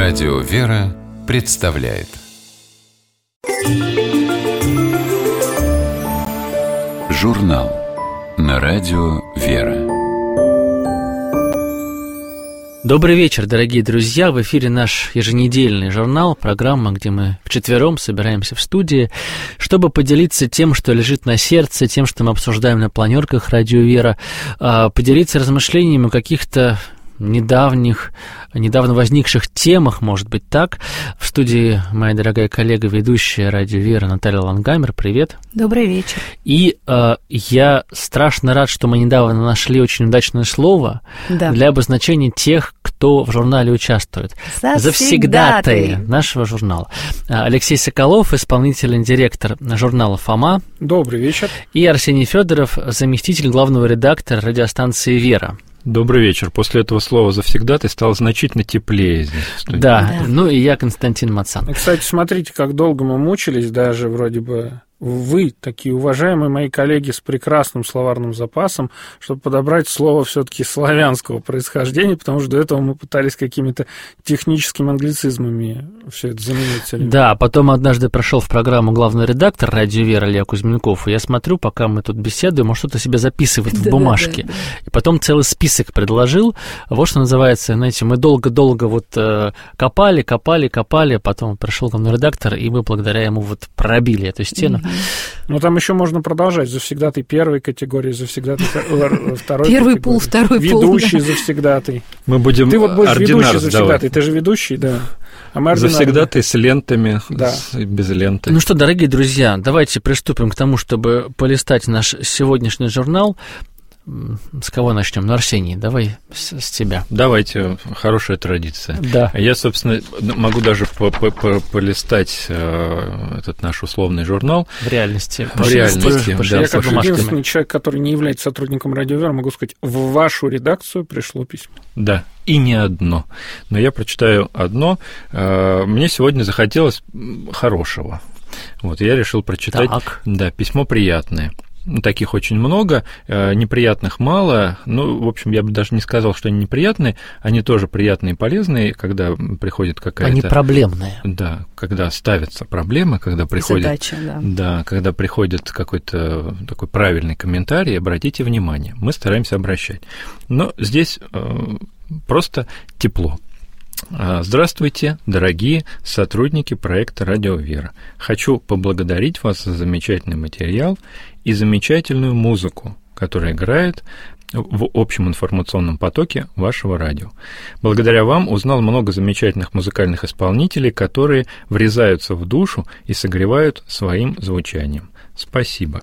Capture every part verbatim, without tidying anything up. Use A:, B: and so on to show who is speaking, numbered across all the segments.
A: Радио «Вера» представляет журнал на радио «Вера».
B: Добрый вечер, дорогие друзья! В эфире наш еженедельный журнал, программа, где мы вчетвером собираемся в студии, чтобы поделиться тем, что лежит на сердце, тем, что мы обсуждаем на планерках «Радио Вера», поделиться размышлениями о каких-то недавних, недавно возникших темах, может быть, так. В студии моя дорогая коллега, ведущая «Радио Вера» Наталья Лангамер. Привет.
C: Добрый вечер.
B: И э, я страшно рад, что мы недавно нашли очень удачное слово да. для обозначения тех, кто в журнале участвует. Завсегдатаи нашего журнала. Алексей Соколов, исполнительный директор журнала «Фома».
D: Добрый вечер.
B: И Арсений Федоров, заместитель главного редактора радиостанции «Вера».
E: Добрый вечер. После этого слова «завсегдатый» стало значительно теплее здесь.
B: Да, да, ну и я Константин Мацан.
D: Кстати, смотрите, как долго мы мучились, даже вроде бы вы, такие уважаемые мои коллеги с прекрасным словарным запасом, чтобы подобрать слово все-таки славянского происхождения, потому что до этого мы пытались какими-то техническими англицизмами все это заменить.
B: Да, потом однажды прошел в программу главный редактор «Радио Вера» Илья Кузьменков, и я смотрю, пока мы тут беседуем, он что-то себе записывает в бумажке. Да, да, да. И потом целый список предложил. Вот что называется, знаете, мы долго-долго вот э, копали, копали, копали, потом пришел главный редактор, и мы благодаря ему вот пробили эту стену.
D: Ну, там еще можно продолжать. Завсегдатый первой категории, завсегдатый второй
C: Первый пул, второй пул.
D: Ведущий завсегдатый.
E: Мы будем
D: Ты вот будешь ведущий завсегдатый, ты же ведущий, да.
E: А мы завсегдатый с лентами, да. с, без ленты.
B: Ну что, дорогие друзья, давайте приступим к тому, чтобы полистать наш сегодняшний журнал. С кого начнем? Ну, Арсений, давай с, с тебя.
E: Давайте, хорошая традиция.
B: Да.
E: Я, собственно, могу даже по -по -по полистать э, этот наш условный журнал.
B: В реальности.
E: В реальности,
D: да. Я как единственный человек, который не является сотрудником «Радио Вера», могу сказать, в вашу редакцию пришло письмо.
E: Да, и не одно. Но я прочитаю одно. Мне сегодня захотелось хорошего. Вот, я решил прочитать.
B: Так.
E: Да, письмо приятное. Таких очень много, неприятных мало. Ну, в общем, я бы даже не сказал, что они неприятные. Они тоже приятные и полезные, когда приходит какая-то...
B: Они проблемные.
E: Да, когда ставятся проблемы, когда приходит...
C: Задача, да.
E: Да, когда приходит какой-то такой правильный комментарий, обратите внимание. Мы стараемся обращать. Но здесь просто тепло. Здравствуйте, дорогие сотрудники проекта «Радио Вера». Хочу поблагодарить вас за замечательный материал и замечательную музыку, которая играет в общем информационном потоке вашего радио. Благодаря вам узнал много замечательных музыкальных исполнителей, которые врезаются в душу и согревают своим звучанием. Спасибо.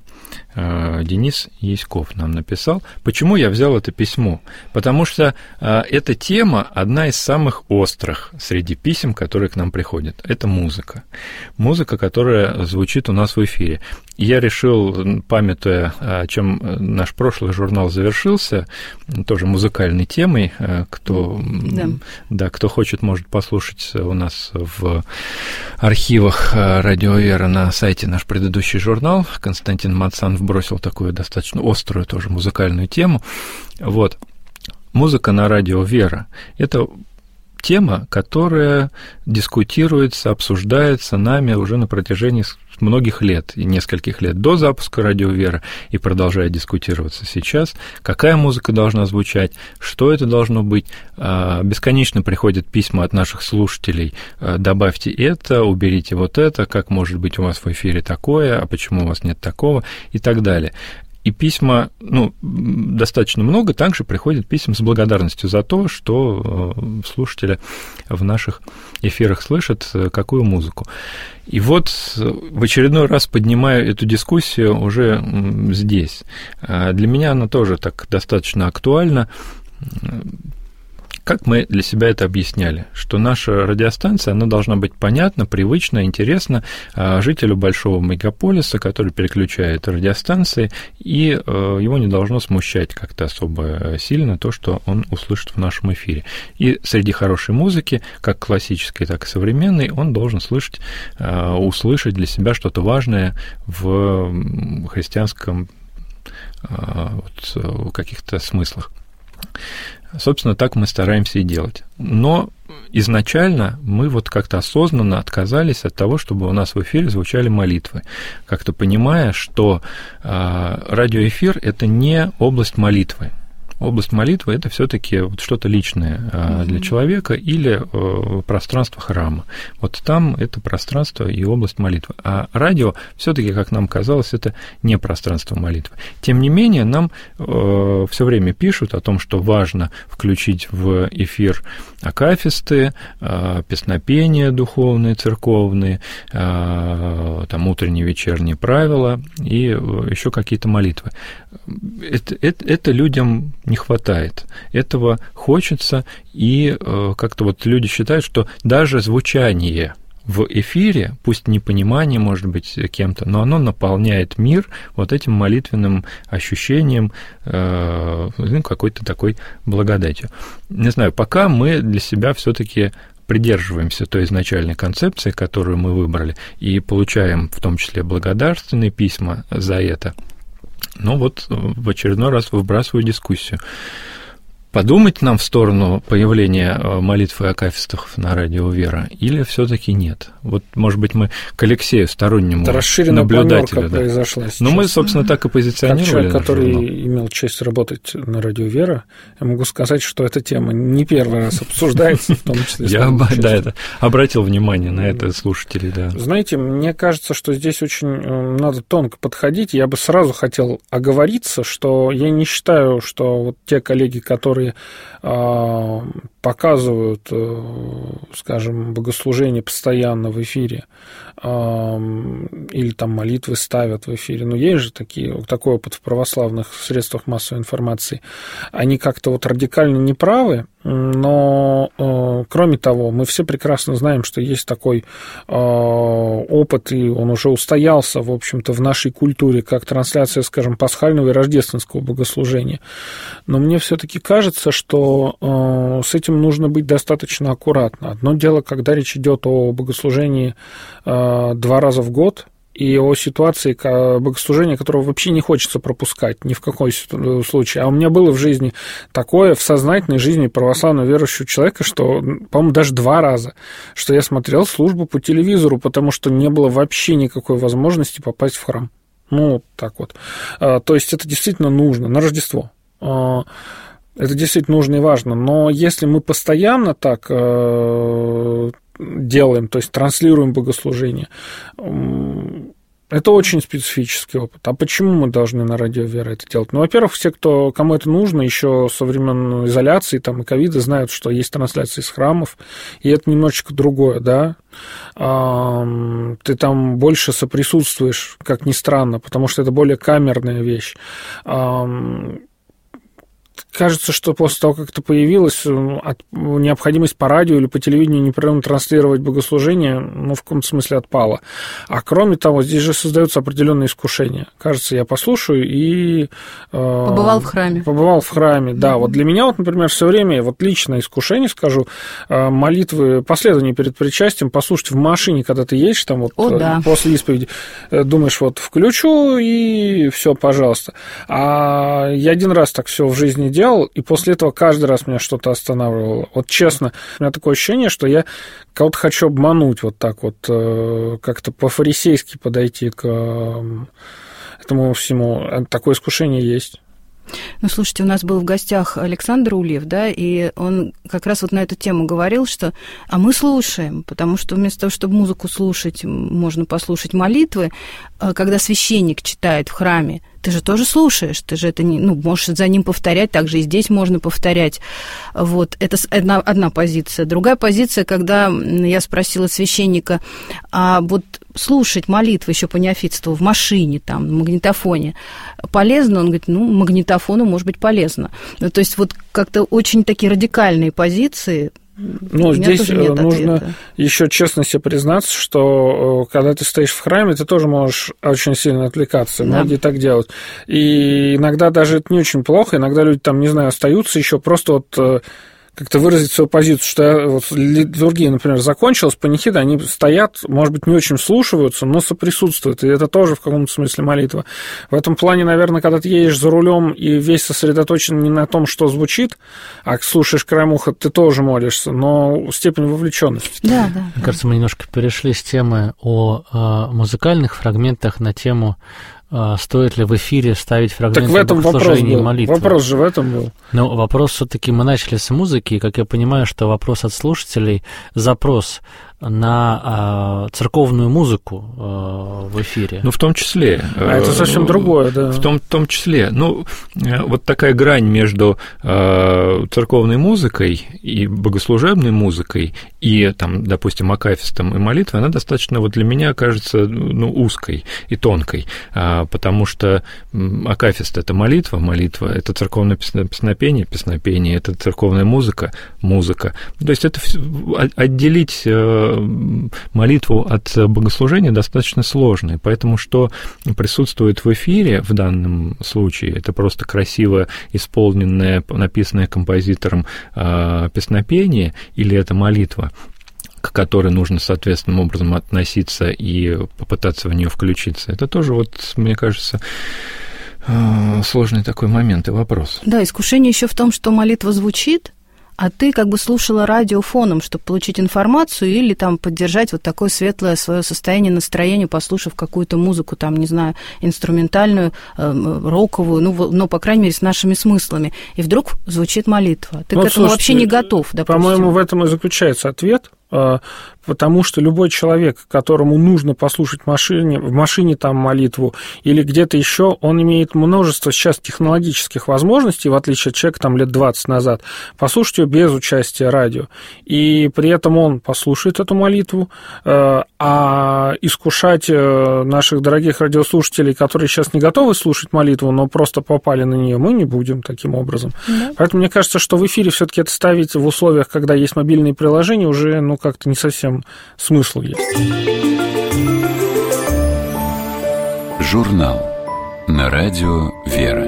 E: Денис Яськов нам написал. Почему я взял это письмо? Потому что эта тема одна из самых острых среди писем, которые к нам приходят. Это музыка. Музыка, которая звучит у нас в эфире. И я решил, памятуя, о чем наш прошлый журнал завершился, тоже музыкальной темой, кто, да. Да, кто хочет, может послушать у нас в архивах «Радио Вера» на сайте наш предыдущий журнал. Константин Мацан вбросил такую достаточно острую тоже музыкальную тему. Вот. Музыка на «Радио Вера» — это тема, которая дискутируется, обсуждается нами уже на протяжении многих лет, и нескольких лет до запуска «Радио Вера», и продолжает дискутироваться сейчас, какая музыка должна звучать, что это должно быть. Бесконечно приходят письма от наших слушателей: добавьте это, уберите вот это, как может быть у вас в эфире такое, а почему у вас нет такого, и так далее. И письма, ну, достаточно много, также приходят письма с благодарностью за то, что слушатели в наших эфирах слышат какую музыку. И вот в очередной раз поднимаю эту дискуссию уже здесь. Для меня она тоже так достаточно актуальна. Как мы для себя это объясняли? Что наша радиостанция, она должна быть понятна, привычна, интересна жителю большого мегаполиса, который переключает радиостанции, и его не должно смущать как-то особо сильно то, что он услышит в нашем эфире. И среди хорошей музыки, как классической, так и современной, он должен слышать, услышать для себя что-то важное в христианском вот, каких-то смыслах. Собственно, так мы стараемся и делать. Но изначально мы вот как-то осознанно отказались от того, чтобы у нас в эфире звучали молитвы, как-то понимая, что э, радиоэфир – это не область молитвы. Область молитвы – это все-таки вот что-то личное mm-hmm. для человека или э, пространство храма. Вот там это пространство и область молитвы. А радио все-таки, как нам казалось, это не пространство молитвы. Тем не менее, нам э, все время пишут о том, что важно включить в эфир акафисты, э, песнопения духовные, церковные, э, там утренние, вечерние правила и еще какие-то молитвы. Это, это, это людям не хватает. Этого хочется, и э, как-то вот люди считают, что даже звучание в эфире, пусть непонимание, может быть, кем-то, но оно наполняет мир вот этим молитвенным ощущением, э, ну, какой-то такой благодатью. Не знаю, пока мы для себя все-таки придерживаемся той изначальной концепции, которую мы выбрали, и получаем в том числе благодарственные письма за это. Ну вот в очередной раз выбрасываю дискуссию. Подумать нам в сторону появления молитв и акафистов на радио «Вера» или все-таки нет? Вот, может быть, мы к Алексею, стороннему
D: Это расширенная
E: наблюдателю. Да.
D: произошла сейчас.
E: Но мы, собственно, так и позиционировали.
D: Как человек, который
E: журнал.
D: имел честь работать на радио «Вера», я могу сказать, что эта тема не первый раз обсуждается, в том числе.
E: Я да, это, обратил внимание на это слушатели, да.
D: Знаете, мне кажется, что здесь очень надо тонко подходить. Я бы сразу хотел оговориться, что я не считаю, что вот те коллеги, которые показывают, скажем, богослужение постоянно в эфире или там молитвы ставят в эфире, но есть же такие, такой опыт в православных средствах массовой информации, они как-то вот радикально неправы, но кроме того, мы все прекрасно знаем, что есть такой опыт, и он уже устоялся, в общем-то, в нашей культуре, как трансляция, скажем, пасхального и рождественского богослужения. Но мне все-таки кажется, что с этим нужно быть достаточно аккуратно. Одно дело, когда речь идет о богослужении два раза в год, и о ситуации богослужения, которого вообще не хочется пропускать ни в какой случае. А у меня было в жизни такое, в сознательной жизни православно верующего человека, что, по-моему, даже два раза, что я смотрел службу по телевизору, потому что не было вообще никакой возможности попасть в храм. Ну, так вот. То есть это действительно нужно на Рождество. Это действительно нужно и важно. Но если мы постоянно так делаем, то есть транслируем богослужение, это очень специфический опыт. А почему мы должны на радио «Вера» это делать? Ну, во-первых, все, кто, кому это нужно, еще со времен изоляции там, и ковида знают, что есть трансляции из храмов, и это немножечко другое, да. Ты там больше соприсутствуешь, как ни странно, потому что это более камерная вещь. Кажется, что после того, как это появилось, необходимость по радио или по телевидению непрерывно транслировать богослужение, ну, в каком-то смысле отпала. А кроме того, здесь же создаются определенные искушения. Кажется, я послушаю и...
C: Побывал в храме.
D: Побывал в храме, да. Mm-hmm. Вот для меня, вот, например, все время, вот личное искушение, скажу, молитвы, последование перед причастием, послушать в машине, когда ты едешь, там вот
C: О, да.
D: после исповеди, думаешь, вот включу и все, пожалуйста. А я один раз так все в жизни делал, и после этого каждый раз меня что-то останавливало. Вот честно, у меня такое ощущение, что я кого-то хочу обмануть, вот так вот, как-то по-фарисейски подойти к этому всему. Такое искушение есть.
C: Ну, слушайте, у нас был в гостях Александр Ульев, да, и он как раз вот на эту тему говорил, что а мы слушаем, потому что вместо того, чтобы музыку слушать, можно послушать молитвы, когда священник читает в храме, ты же тоже слушаешь, ты же это не, ну, можешь за ним повторять, также и здесь можно повторять. Вот, это одна, одна позиция. Другая позиция, когда я спросила священника, а вот слушать молитвы еще по неофитству в машине, там, на магнитофоне, полезно? Он говорит, ну, магнитофону может быть полезно. Ну, то есть вот как-то очень такие радикальные позиции.
D: Ну, здесь нужно еще честно себе признаться, что когда ты стоишь в храме, ты тоже можешь очень сильно отвлекаться. Да. Многие так делают. И иногда даже это не очень плохо. Иногда люди там, не знаю, остаются еще просто вот как-то выразить свою позицию, что вот литургия, например, закончилась, панихиды, они стоят, может быть, не очень вслушиваются, но соприсутствуют, и это тоже в каком-то смысле молитва. В этом плане, наверное, когда ты едешь за рулем и весь сосредоточен не на том, что звучит, а слушаешь краем уха, ты тоже молишься, но степень вовлеченности.
C: Да, да.
B: Мне кажется, мы немножко перешли с темы о э, музыкальных фрагментах на тему, э, стоит ли в эфире ставить фрагменты богослужения и молитвы.
D: Вопрос же в этом был.
B: Но вопрос все-таки мы начали с музыки, и, как я понимаю, что вопрос от слушателей, запрос на э, церковную музыку э, в эфире.
E: Ну, в том числе.
D: А это совсем другое, да.
E: В том, в том числе. Ну, вот такая грань между э, церковной музыкой и богослужебной музыкой и, там, допустим, акафистом и молитвой, она достаточно, вот для меня, кажется, ну, узкой и тонкой, э, потому что акафист – это молитва, молитва – это церковное песнопение, песнопение – это церковная музыка, музыка. То есть это отделить э, молитву от богослужения достаточно сложно, поэтому что присутствует в эфире в данном случае, это просто красиво исполненное, написанное композитором э, песнопение или это молитва, к которой нужно соответственным образом относиться и попытаться в нее включиться. Это тоже, вот, мне кажется, э, сложный такой момент и вопрос.
C: Да, искушение еще в том, что молитва звучит, а ты как бы слушала радио фоном, чтобы получить информацию или там поддержать вот такое светлое свое состояние, настроение, послушав какую-то музыку, там, не знаю, инструментальную, э, роковую, ну, но, по крайней мере, с нашими смыслами. И вдруг звучит молитва. Ты ну, к этому слушайте, вообще не готов, допустим.
D: По-моему, в этом и заключается ответ, потому что любой человек, которому нужно послушать в машине, в машине там молитву или где-то еще, он имеет множество сейчас технологических возможностей, в отличие от человека там лет двадцать назад, послушать ее без участия радио. И при этом он послушает эту молитву, а искушать наших дорогих радиослушателей, которые сейчас не готовы слушать молитву, но просто попали на нее, мы не будем таким образом. Да. Поэтому мне кажется, что в эфире все-таки это ставить в условиях, когда есть мобильные приложения, уже ну, как-то не совсем смысл есть.
A: Журнал на радио «Вера».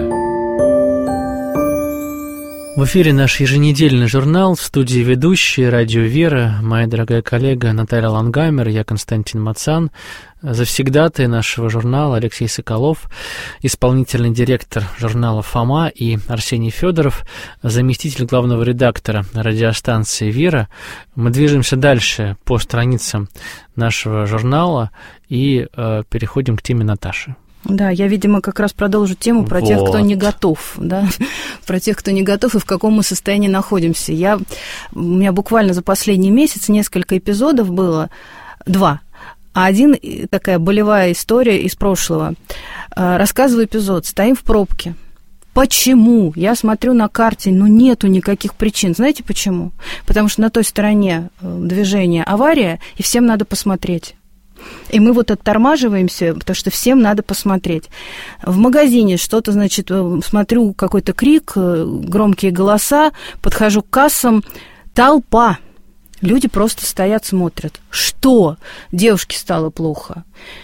B: В эфире наш еженедельный журнал, в студии ведущие радио «Вера», моя дорогая коллега Наталья Лангамер, я Константин Мацан, завсегдатый нашего журнала Алексей Соколов, исполнительный директор журнала «Фома» и Арсений Федоров, заместитель главного редактора радиостанции «Вера». Мы движемся дальше по страницам нашего журнала и э, переходим к теме Наташи.
C: Да, я, видимо, как раз продолжу тему про вот. тех, кто не готов, да, про тех, кто не готов и в каком мы состоянии находимся. Я, у меня буквально за последний месяц несколько эпизодов было, два, а один такая болевая история из прошлого. Рассказываю эпизод, стоим в пробке. Почему? Я смотрю на карте, но нету никаких причин. Знаете почему? Потому что на той стороне движения авария, и всем надо посмотреть. И мы вот оттормаживаемся, потому что всем надо посмотреть. В магазине что-то, значит, смотрю, какой-то крик, громкие голоса, подхожу к кассам, толпа. Люди просто стоят, смотрят. Что? Девушке стало плохо.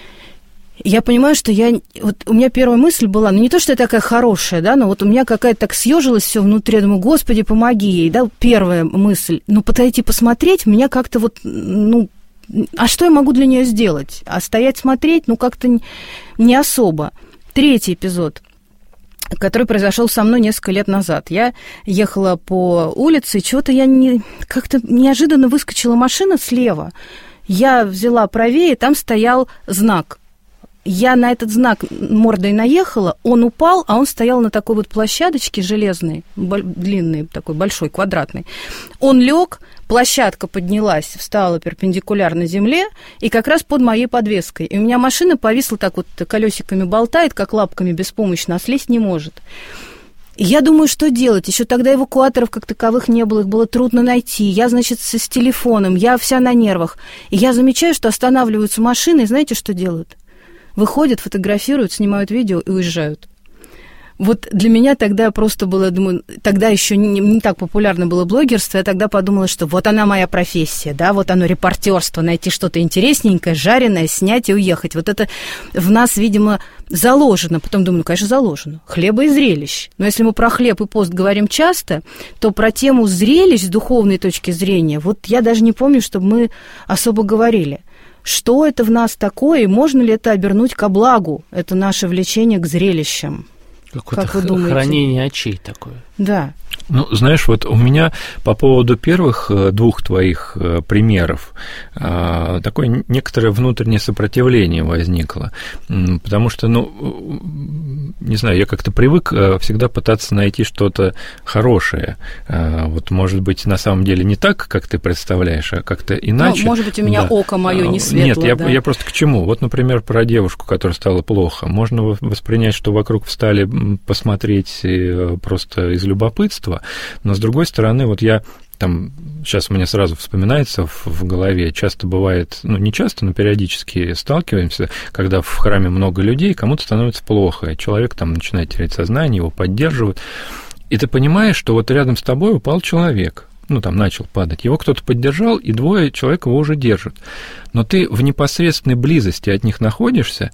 C: Я понимаю, что я... Вот у меня первая мысль была, ну не то, что я такая хорошая, да, но вот у меня какая-то так съежилась все внутри, я думаю, Господи, помоги ей, да, первая мысль. Ну, подойти посмотреть, меня как-то вот, ну, а что я могу для нее сделать? А стоять смотреть, ну, как-то не особо. Третий эпизод, который произошел со мной несколько лет назад. Я ехала по улице, и чего-то я не... Как-то неожиданно выскочила машина слева. Я взяла правее, там стоял знак. Я на этот знак мордой наехала, он упал, а он стоял на такой вот площадочке железной, длинной, такой большой, квадратной. Он лег, площадка поднялась, встала перпендикулярно земле, и как раз под моей подвеской. И у меня машина повисла так вот, колесиками болтает, как лапками беспомощно, а слезть не может. И я думаю, что делать? Еще тогда эвакуаторов как таковых не было, их было трудно найти. Я, значит, с, с телефоном, я вся на нервах. И я замечаю, что останавливаются машины, и знаете, что делают? Выходят, фотографируют, снимают видео и уезжают. Вот для меня тогда просто было, думаю, тогда еще не, не так популярно было блогерство, я тогда подумала, что вот она моя профессия, да, вот оно репортерство, найти что-то интересненькое, жареное, снять и уехать. Вот это в нас, видимо, заложено. Потом думаю, ну, конечно, заложено. Хлеба и зрелищ. Но если мы про хлеб и пост говорим часто, то про тему зрелищ с духовной точки зрения, вот я даже не помню, чтобы мы особо говорили. Что это в нас такое, и можно ли это обернуть ко благу? Это наше влечение к зрелищам.
B: Какое-то
C: как вы думаете?
B: Хранение очей такое.
C: Да.
E: Ну, знаешь, вот у меня по поводу первых двух твоих примеров такое некоторое внутреннее сопротивление возникло, потому что, ну, не знаю, я как-то привык всегда пытаться найти что-то хорошее. Вот, может быть, на самом деле не так, как ты представляешь, а как-то иначе.
C: Ну, может быть, у меня да. око мое не светлое.
E: Нет, я,
C: да.
E: я просто к чему? Вот, например, про девушку, которой стало плохо. Можно воспринять, что вокруг встали посмотреть просто из любопытства, но, с другой стороны, вот я там, сейчас мне сразу вспоминается в, в голове, часто бывает, ну, не часто, но периодически сталкиваемся, когда в храме много людей, кому-то становится плохо, и человек там начинает терять сознание, его поддерживают, и ты понимаешь, что вот рядом с тобой упал человек, ну, там, начал падать, его кто-то поддержал, и двое человек его уже держат, но ты в непосредственной близости от них находишься,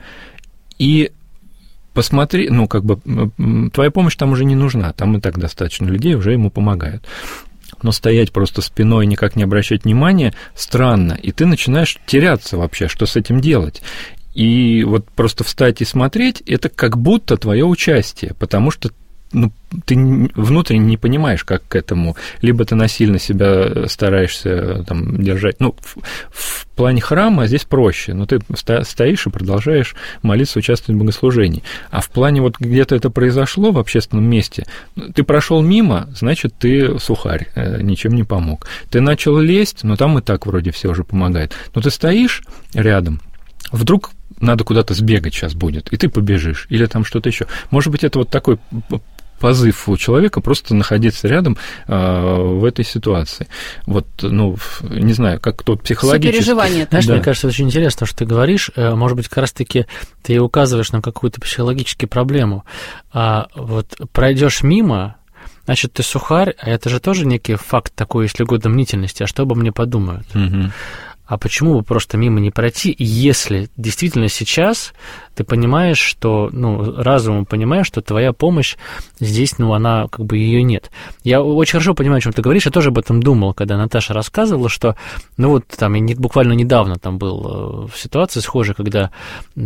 E: и посмотри, ну, как бы, твоя помощь там уже не нужна, там и так достаточно людей, уже ему помогают. Но стоять просто спиной, никак не обращать внимания, странно, и ты начинаешь теряться вообще, что с этим делать. И вот просто встать и смотреть, это как будто твое участие, потому что ну, ты внутренне не понимаешь, как к этому. Либо ты насильно себя стараешься там, держать. Ну, в, в плане храма здесь проще. Но ты стоишь и продолжаешь молиться, участвовать в богослужении. А в плане вот где-то это произошло в общественном месте, ты прошел мимо, значит, ты сухарь, ничем не помог. Ты начал лезть, но там и так вроде все уже помогает. Но ты стоишь рядом, вдруг надо куда-то сбегать сейчас будет, и ты побежишь, или там что-то еще. Может быть, это вот такой позыв у человека просто находиться рядом э, в этой ситуации. Вот, ну, не знаю, как тот психологически...
C: Сопереживание.
B: Знаешь,
E: да.
B: Мне кажется, это очень интересно, что ты говоришь. Может быть, как раз-таки ты указываешь на какую-то психологическую проблему. А вот пройдешь мимо, значит, ты сухарь, а это же тоже некий факт такой, если угодно, мнительности. А что обо мне подумают?
E: Угу.
B: А почему бы просто мимо не пройти, если действительно сейчас ты понимаешь, что, ну, разумом понимаешь, что твоя помощь здесь, ну, она, как бы, ее нет. Я очень хорошо понимаю, о чем ты говоришь, я тоже об этом думал, когда Наташа рассказывала, что, ну, вот, там, я не, буквально недавно там был в ситуации схожей, когда э,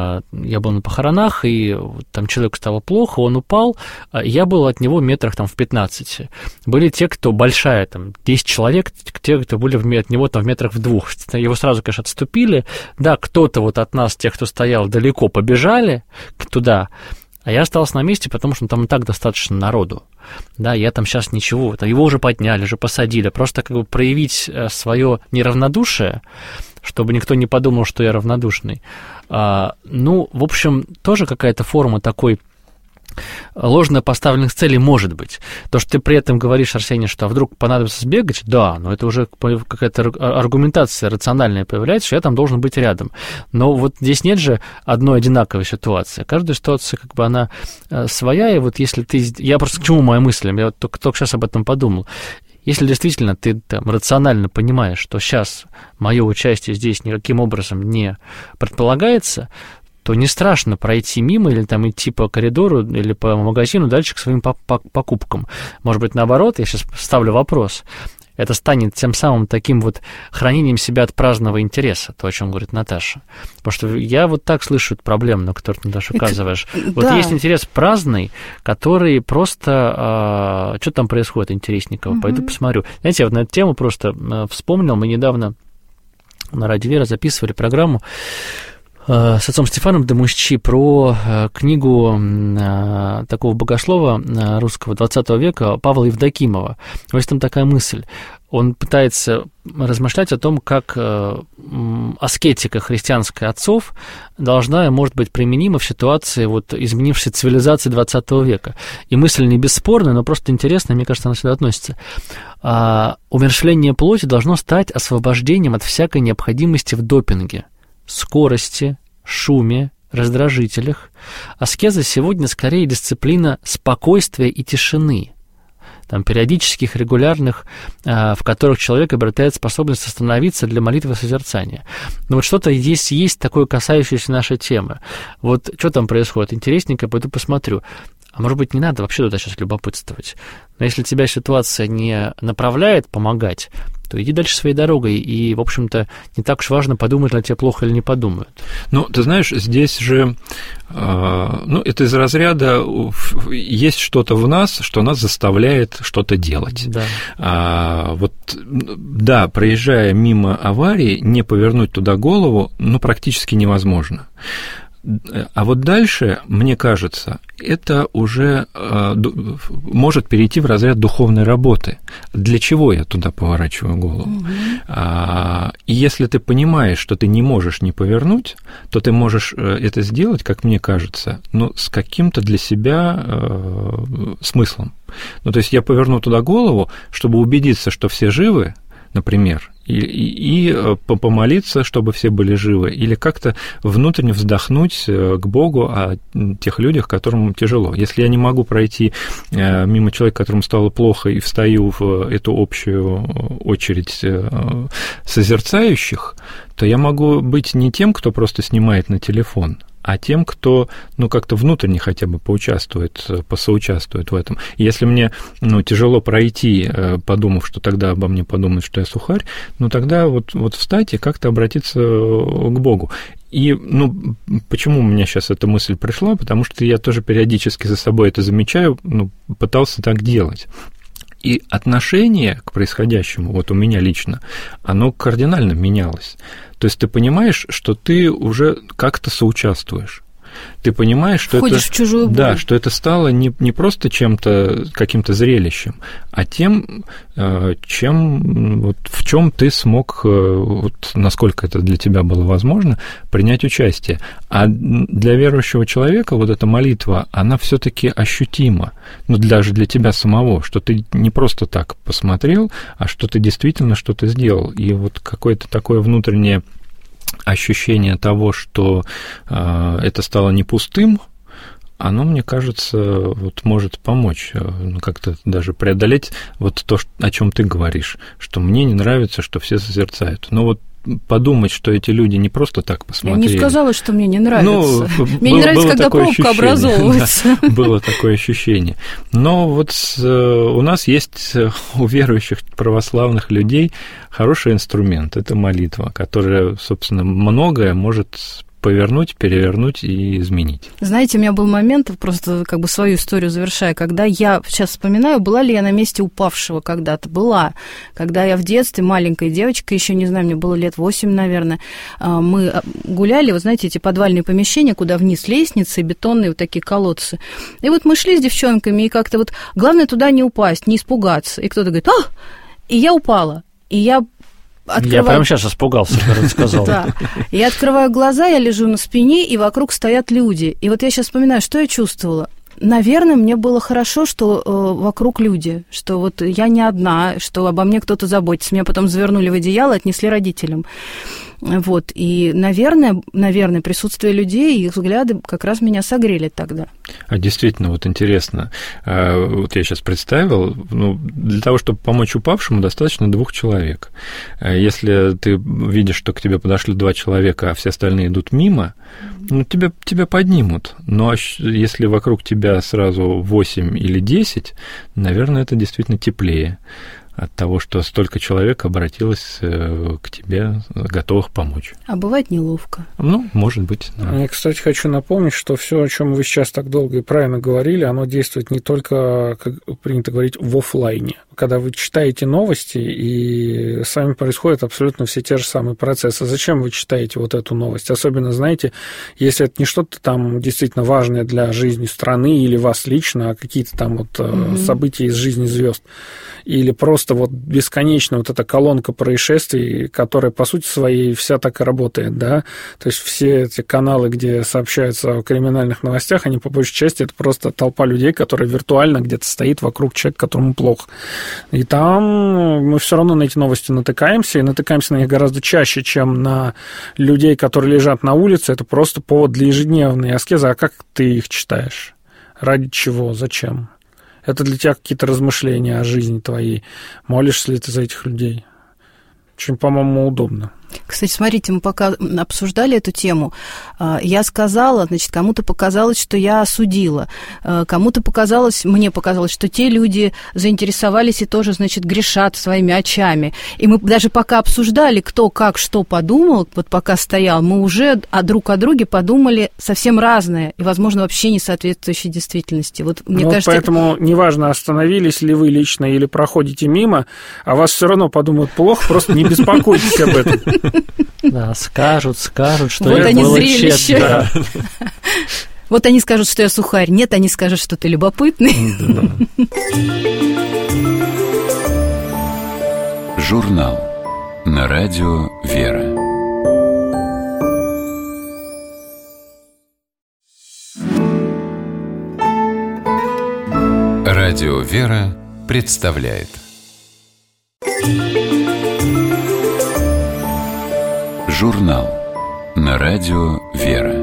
B: я был на похоронах, и там человеку стало плохо, он упал, я был от него метрах, там, в пятнадцати. Были те, кто большая, там, десять человек, те, кто были от него, там, в метрах в двух. Его сразу, конечно, отступили. Да, кто-то вот от нас, тех, кто стоял далеко, побежали туда, а я остался на месте, потому что там и так достаточно народу. Да, я там сейчас ничего, его уже подняли, уже посадили. Просто как бы проявить свое неравнодушие, чтобы никто не подумал, что я равнодушный. А, ну, в общем, тоже какая-то форма такой ложно поставленных целей может быть. То, что ты при этом говоришь, Арсений, что а вдруг понадобится сбегать, да, но это уже какая-то аргументация рациональная появляется, что я там должен быть рядом. Но вот здесь нет же одной одинаковой ситуации. Каждая ситуация, как бы, она своя, и вот если ты... Я просто к чему моя мысль? Я вот только, только сейчас об этом подумал. Если действительно ты там рационально понимаешь, что сейчас мое участие здесь никаким образом не предполагается, то не страшно пройти мимо или там идти по коридору или по магазину дальше к своим покупкам. Может быть, наоборот, я сейчас ставлю вопрос. Это станет тем самым таким вот хранением себя от праздного интереса, то, о чем говорит Наташа. Потому что я вот так слышу эту проблему, на которую ты, Наташа, указываешь. Это, вот да. Есть интерес праздный, который просто... А, что там происходит интересненького? Угу. Пойду посмотрю. Знаете, я вот на эту тему просто вспомнил. Мы недавно на Радио Вера записывали программу с отцом Стефаном Демусчи про книгу такого богослова русского двадцатого века Павла Евдокимова. Есть там такая мысль. Он пытается размышлять о том, как аскетика христианская отцов должна, может быть, применима в ситуации вот изменившейся цивилизации двадцатого века. И мысль не бесспорная, но просто интересная, мне кажется, она сюда относится. Умерщвление плоти должно стать освобождением от всякой необходимости в допинге, скорости, шуме, раздражителях. Аскеза сегодня скорее дисциплина спокойствия и тишины, там, периодических, регулярных, в которых человек обретает способность остановиться для молитвы и созерцания. Но вот что-то здесь есть такое, касающееся нашей темы. Вот что там происходит? Интересненько, пойду посмотрю. А может быть, не надо вообще туда сейчас любопытствовать. Но если тебя ситуация не направляет помогать, то иди дальше своей дорогой, и, в общем-то, не так уж важно, подумают ли тебе плохо или не подумают.
E: Ну, ты знаешь, здесь же, э, ну, это из разряда, есть что-то в нас, что нас заставляет что-то делать.
B: Да.
E: А, вот, да, проезжая мимо аварии, не повернуть туда голову, ну, практически невозможно. А вот дальше, мне кажется, это уже э, может перейти в разряд духовной работы. Для чего я туда поворачиваю голову? Угу. А, и если ты понимаешь, что ты не можешь не повернуть, то ты можешь это сделать, как мне кажется, но с каким-то для себя э, смыслом. Ну, то есть я поверну туда голову, чтобы убедиться, что все живы, например, и, и, и помолиться, чтобы все были живы, или как-то внутренне вздохнуть к Богу о тех людях, которым тяжело. Если я не могу пройти мимо человека, которому стало плохо, и встаю в эту общую очередь созерцающих, то я могу быть не тем, кто просто снимает на телефон, а тем, кто, ну, как-то внутренне хотя бы поучаствует, посоучаствует в этом. И если мне, ну, тяжело пройти, подумав, что тогда обо мне подумают, что я сухарь, ну, тогда вот, вот встать и как-то обратиться к Богу. И, ну, почему у меня сейчас эта мысль пришла? Потому что я тоже периодически за собой это замечаю, ну, пытался так делать. И отношение к происходящему, вот у меня лично, оно кардинально менялось. То есть ты понимаешь, что ты уже как-то соучаствуешь. Ты понимаешь, что
C: Входишь
E: это,
C: в чужую боль.
E: Да, что это стало не, не просто чем-то, каким-то зрелищем, а тем, чем, вот, в чем ты смог, вот, насколько это для тебя было возможно, принять участие. А для верующего человека вот эта молитва, она все-таки ощутима, ну, даже для тебя самого, что ты не просто так посмотрел, а что ты действительно что-то сделал. И вот какое-то такое внутреннее ощущение того, что э, это стало не пустым, оно, мне кажется, вот может помочь, ну, как-то даже преодолеть вот то, о чем ты говоришь, что мне не нравится, что все созерцают. Но вот подумать, что эти люди не просто так посмотрели.
C: Я не сказала, что мне не нравится.
E: Ну,
C: мне
E: было,
C: не нравится,
E: было
C: когда пробка
E: ощущение.
C: образовывается.
E: Да, было такое ощущение. Но вот у нас есть у верующих православных людей хороший инструмент. Это молитва, которая, собственно, многое может повернуть, перевернуть и изменить.
C: Знаете, у меня был момент, просто как бы свою историю завершая, когда я сейчас вспоминаю, была ли я на месте упавшего когда-то. Была. Когда я в детстве, маленькая девочка, еще не знаю, мне было лет восемь, наверное, мы гуляли, вот знаете, эти подвальные помещения, куда вниз лестницы, бетонные вот такие колодцы. И вот мы шли с девчонками, и как-то вот главное туда не упасть, не испугаться. И кто-то говорит: «А!» И я упала. И я Открываю...
B: Я прямо сейчас испугался, когда ты сказал.
C: Да. Я открываю глаза, я лежу на спине, и вокруг стоят люди. И вот я сейчас вспоминаю, что я чувствовала. Наверное, мне было хорошо, что э, вокруг люди, что вот я не одна, что обо мне кто-то заботится. Меня потом завернули в одеяло, отнесли родителям. Вот. И, наверное, наверное, присутствие людей и их взгляды как раз меня согрели тогда.
E: А действительно, вот интересно, вот я сейчас представил, ну, для того, чтобы помочь упавшему, достаточно двух человек. Если ты видишь, что к тебе подошли два человека, а все остальные идут мимо, ну, тебя, тебя поднимут. Но если вокруг тебя сразу восемь или десять, наверное, это действительно теплее от того, что столько человек обратилось к тебе, готовых помочь.
C: А бывает неловко.
E: Ну, может быть. Да.
D: Я, кстати, хочу напомнить, что все, о чем вы сейчас так долго и правильно говорили, оно действует не только, как принято говорить, в офлайне. Когда вы читаете новости, и с вами происходят абсолютно все те же самые процессы. Зачем вы читаете вот эту новость? Особенно, знаете, если это не что-то там действительно важное для жизни страны или вас лично, а какие-то там вот mm-hmm. события из жизни звезд, или просто просто вот бесконечно вот эта колонка происшествий, которая, по сути своей, вся так и работает, да, то есть все эти каналы, где сообщаются о криминальных новостях, они, по большей части, это просто толпа людей, которая виртуально где-то стоит вокруг человека, которому плохо. И там мы все равно на эти новости натыкаемся, и натыкаемся на них гораздо чаще, чем на людей, которые лежат на улице. Это просто повод для ежедневной аскезы. А как ты их читаешь? Ради чего? Зачем? Это для тебя какие-то размышления о жизни твоей. Молишься ли ты за этих людей? Очень, по-моему, удобно.
C: Кстати, смотрите, мы пока обсуждали эту тему, я сказала, значит, кому-то показалось, что я осудила, кому-то показалось, мне показалось, что те люди заинтересовались и тоже, значит, грешат своими очами. И мы даже пока обсуждали, кто как что подумал, вот пока стоял, мы уже о друг о друге подумали совсем разное и, возможно, вообще не соответствующие действительности. Вот, мне
D: ну,
C: кажется...
D: Поэтому неважно, остановились ли вы лично или проходите мимо, а вас все равно подумают плохо, просто не беспокойтесь об этом.
B: Да, скажут, скажут, что
C: вот
B: это
C: они
B: было
C: зрелище.
B: тщетно. Да.
C: Вот они скажут, что я сухарь. Нет, они скажут, что ты любопытный.
A: Журнал на радио «Вера». Радио «Вера» представляет журнал на радио «Вера».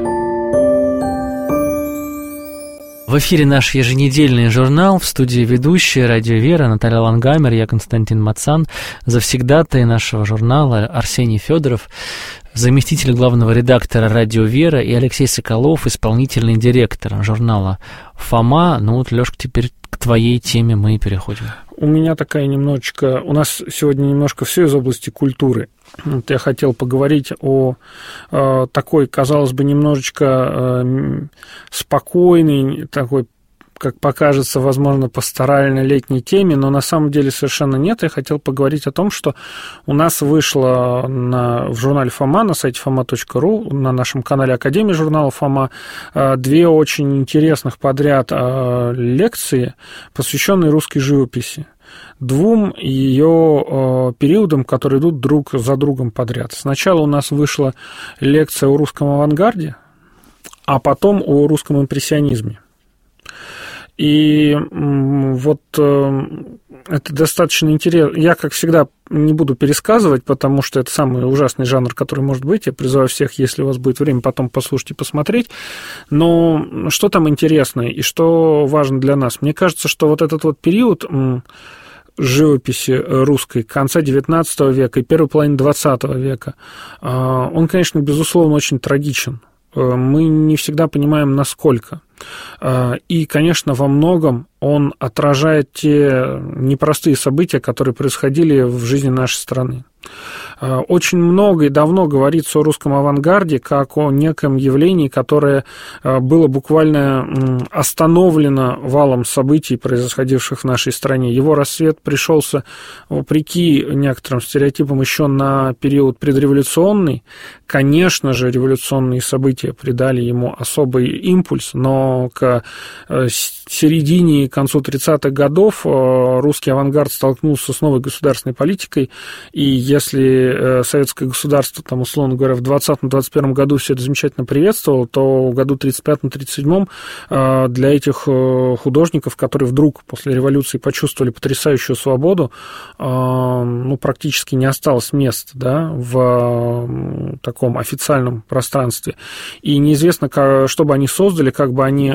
B: В эфире наш еженедельный журнал, в студии ведущая радио «Вера» Наталья Лангамер, я Константин Мацан, завсегдатай нашего журнала Арсений Федоров, заместитель главного редактора радио «Вера, и Алексей Соколов, исполнительный директор журнала «Фома». Ну вот, Лёшка, теперь к твоей теме мы и переходим.
D: У меня такая немножечко... У нас сегодня немножко все из области культуры. Вот я хотел поговорить о э, такой, казалось бы, немножечко э, спокойной, такой, как покажется, возможно, пасторальной летней теме, но на самом деле совершенно нет. Я хотел поговорить о том, что у нас вышло на, в журнале «Фома», на сайте фома точка ру, на нашем канале Академии журнала «Фома», две очень интересных подряд лекции, посвященные русской живописи. Двум ее периодам, которые идут друг за другом подряд. Сначала у нас вышла лекция о русском авангарде, а потом о русском импрессионизме. И вот это достаточно интересно. Я, как всегда, не буду пересказывать, потому что это самый ужасный жанр, который может быть. Я призываю всех, если у вас будет время, потом послушать и посмотреть. Но что там интересное и что важно для нас? Мне кажется, что вот этот вот период живописи русской конца девятнадцатого века и первой половины двадцатого века, он, конечно, безусловно, очень трагичен. Мы не всегда понимаем, насколько. И, конечно, во многом он отражает те непростые события, которые происходили в жизни нашей страны. Очень много и давно говорится о русском авангарде как о неком явлении, которое было буквально остановлено валом событий, происходивших в нашей стране. Его рассвет пришелся, вопреки некоторым стереотипам, еще на период предреволюционный. Конечно же, революционные события придали ему особый импульс, но к середине и концу тридцатых годов русский авангард столкнулся с новой государственной политикой, и если советское государство, там, условно говоря, в двадцатом-двадцать первом году все это замечательно приветствовало, то в году тридцать пятом-тридцать седьмом для этих художников, которые вдруг после революции почувствовали потрясающую свободу, ну, практически не осталось места, да, в таком официальном пространстве. И неизвестно, как, что бы они создали, как бы они,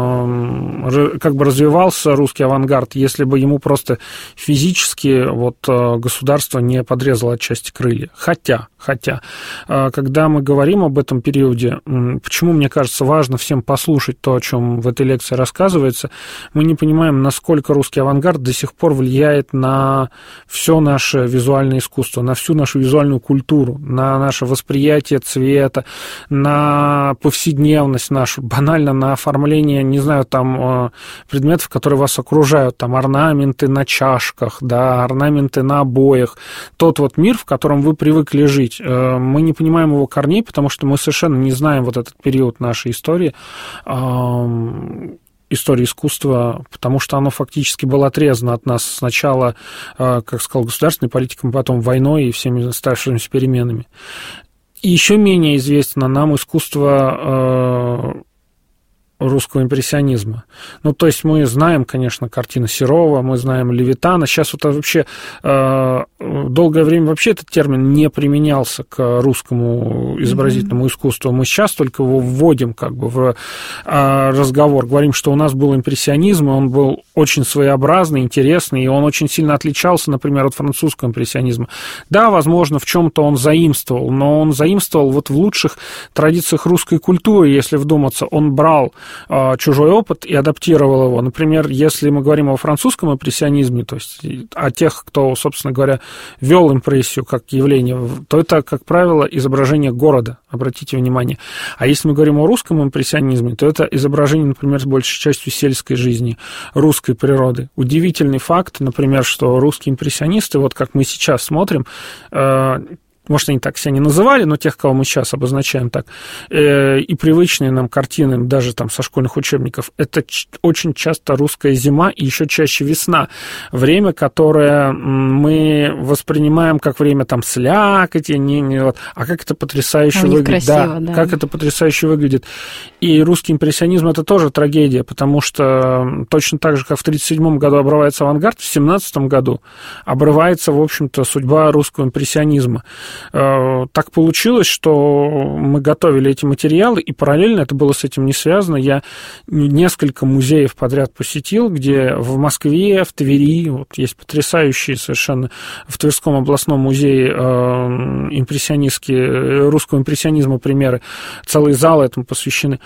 D: как бы развивался русский авангард, если бы ему просто физически вот государство не подрезало отчасти крылья. Хотя, хотя, когда мы говорим об этом периоде, почему, мне кажется, важно всем послушать то, о чем в этой лекции рассказывается, мы не понимаем, насколько русский авангард до сих пор влияет на все наше визуальное искусство, на всю нашу визуальную культуру, на наше восприятие цвета, на повседневность нашу, банально на оформление, не знаю, там, предметов, которые вас окружают, там, орнаменты на чашках, да, орнаменты на обоях, тот вот мир, в котором вы привыкли жить. Мы не понимаем его корней, потому что мы совершенно не знаем вот этот период нашей истории. истории искусства, потому что оно фактически было отрезано от нас сначала, как сказал, государственной политикой, потом войной и всеми оставшимися переменами. И еще менее известно нам искусство русского импрессионизма. Ну, то есть мы знаем, конечно, картины Серова, мы знаем Левитана. Сейчас вот вообще э, долгое время вообще этот термин не применялся к русскому изобразительному mm-hmm. искусству. Мы сейчас только его вводим как бы в э, разговор. Говорим, что у нас был импрессионизм, и он был очень своеобразный, интересный, и он очень сильно отличался, например, от французского импрессионизма. Да, возможно, в чем-то он заимствовал, но он заимствовал вот в лучших традициях русской культуры, если вдуматься. Он брал чужой опыт и адаптировал его. Например, если мы говорим о французском импрессионизме, то есть о тех, кто, собственно говоря, вел импрессию как явление, то это, как правило, изображение города, обратите внимание. А если мы говорим о русском импрессионизме, то это изображение, например, с большей частью сельской жизни, русской природы. Удивительный факт, например, что русские импрессионисты, вот как мы сейчас смотрим, может, они так себя не называли, но тех, кого мы сейчас обозначаем так, э, и привычные нам картины, даже там со школьных учебников, это ч- очень часто русская зима и еще чаще весна. Время, которое мы воспринимаем как время там слякоти, не, не, вот, а как это потрясающе выглядит.
C: Красиво,
D: да,
C: да,
D: как это потрясающе выглядит. И русский импрессионизм – это тоже трагедия, потому что точно так же, как в тридцать седьмом году обрывается авангард, в семнадцатом году обрывается, в общем-то, судьба русского импрессионизма. Так получилось, что мы готовили эти материалы, и параллельно это было с этим не связано. Я несколько музеев подряд посетил, где в Москве, в Твери, вот есть потрясающие совершенно в Тверском областном музее импрессионистские, русского импрессионизма примеры, целые залы этому посвящены.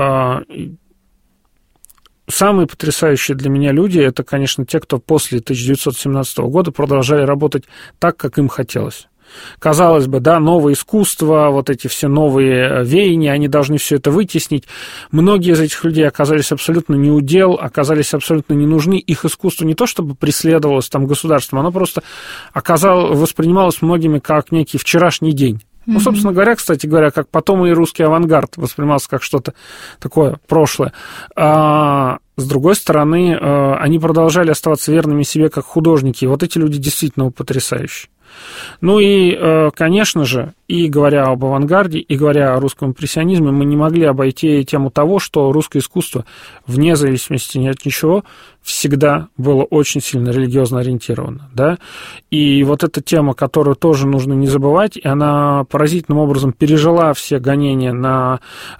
D: Самые потрясающие для меня люди – это, конечно, те, кто после тысяча девятьсот семнадцатого года продолжали работать так, как им хотелось. Казалось бы, да, новое искусство, вот эти все новые веяния, они должны все это вытеснить. Многие из этих людей оказались абсолютно не у дел, оказались абсолютно не нужны. Их искусство не то чтобы преследовалось там государством, оно просто оказалось, воспринималось многими как некий вчерашний день. Ну, собственно говоря, кстати говоря, как потом и русский авангард воспринимался как что-то такое прошлое. А с другой стороны, они продолжали оставаться верными себе как художники. И вот эти люди действительно потрясающие. Ну и, конечно же, и говоря об авангарде, и говоря о русском импрессионизме, мы не могли обойти тему того, что русское искусство, вне зависимости ни от ничего, всегда было очень сильно религиозно ориентировано, да, и вот эта тема, которую тоже нужно не забывать, и она поразительным образом пережила все гонения на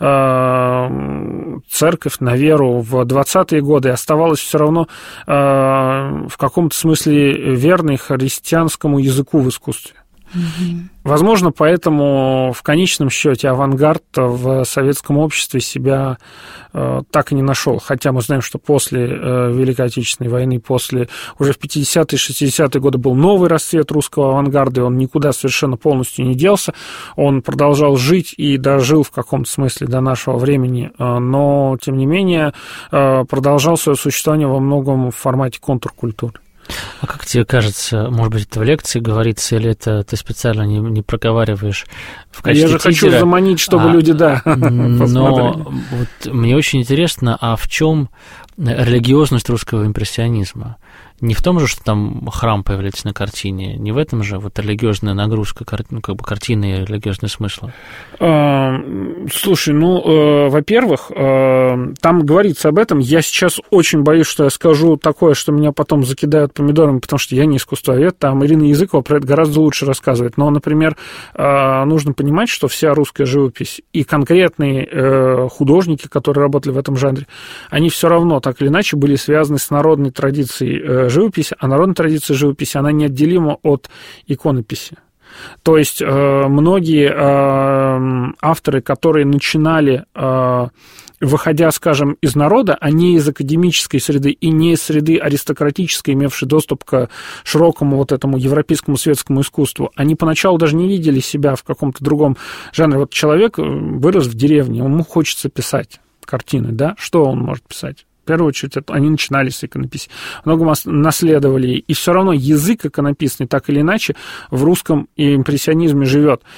D: э, церковь, на веру в двадцатые годы, и оставалась все равно э, в каком-то смысле верной христианскому языку в искусстве. Mm-hmm. Возможно, поэтому в конечном счете авангард в советском обществе себя э, так и не нашел. Хотя мы знаем, что после э, Великой Отечественной войны, после уже в пятидесятые, шестидесятые годы был новый расцвет русского авангарда, и он никуда совершенно полностью не делся. Он продолжал жить и дожил в каком-то смысле до нашего времени, э, но, тем не менее, э, продолжал свое существование во многом в формате контркультуры.
B: А как тебе кажется, может быть, это в лекции говорится, или это ты специально не, не проговариваешь в качестве
D: Я же
B: тизера?
D: хочу заманить, чтобы
B: а,
D: люди, да,
B: но вот мне очень интересно, а в чем религиозность русского импрессионизма? Не в том же, что там храм появляется на картине, не в этом же вот религиозная нагрузка, ну, как бы картины и религиозный смысл?
D: Слушай, ну, э, во-первых, э, там говорится об этом. Я сейчас очень боюсь, что я скажу такое, что меня потом закидают помидорами, потому что я не искусствовед. Там Ирина Языкова про это гораздо лучше рассказывает. Но, например, э, нужно понимать, что вся русская живопись и конкретные э, художники, которые работали в этом жанре, они все равно так или иначе были связаны с народной традицией э, живописи, а народная традиция живописи, она неотделима от иконописи. То есть э, многие э, авторы, которые начинали, э, выходя, скажем, из народа, а не из академической среды и не из среды аристократической, имевшей доступ к широкому вот этому европейскому светскому искусству, они поначалу даже не видели себя в каком-то другом жанре. Вот человек вырос в деревне, ему хочется писать картины, да? Что он может писать? В первую очередь, они начинали с иконописи, многому наследовали, и все равно язык иконописный, так или иначе, в русском импрессионизме живет.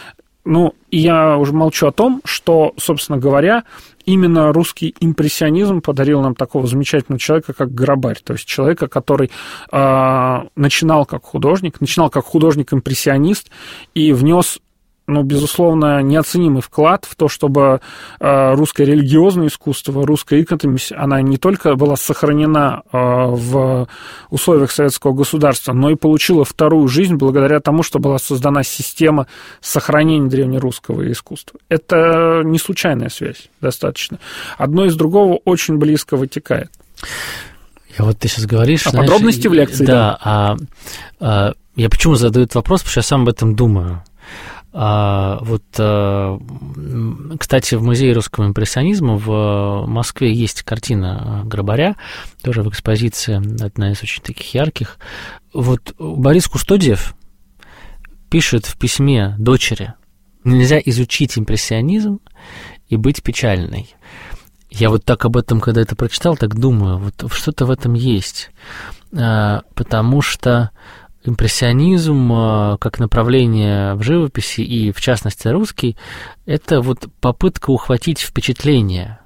D: Ну, и я уже молчу о том, что, собственно говоря, именно русский импрессионизм подарил нам такого замечательного человека, как Грабарь. То есть человека, который э, начинал как художник, начинал как художник-импрессионист и внес, ну, безусловно, неоценимый вклад в то, чтобы э, русское религиозное искусство, русская иконопись, она не только была сохранена э, в условиях советского государства, но и получила вторую жизнь благодаря тому, что была создана система сохранения древнерусского искусства. Это не случайная связь достаточно. Одно из другого очень близко вытекает.
B: Я вот ты сейчас говоришь...
D: А
B: знаешь,
D: подробности в лекции?
B: Да, да. А, а, я почему задаю этот вопрос, потому что я сам об этом думаю. А, вот, а, кстати, в Музее русского импрессионизма в Москве есть картина Грабаря, тоже в экспозиции, одна из очень таких ярких. Вот Борис Кустодиев пишет в письме дочери: «Нельзя изучить импрессионизм и быть печальной». Я вот так об этом, когда это прочитал, так думаю, вот что-то в этом есть, а, потому что импрессионизм как направление в живописи, и в частности русский, это вот попытка ухватить впечатление.